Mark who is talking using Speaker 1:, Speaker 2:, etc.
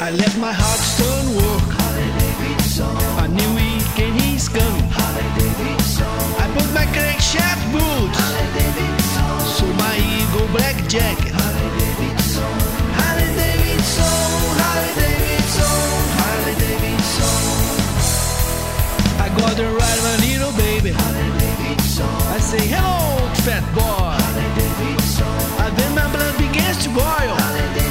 Speaker 1: I left my Hoxton work. I knew he'd get his gun. I put my crack shot boots. So my Eagle black jacket. Harley Davidson, Harley Davidson, Harley Davidson. I got to ride my little baby. I say hello, fat boy. And then my blood begins to boil.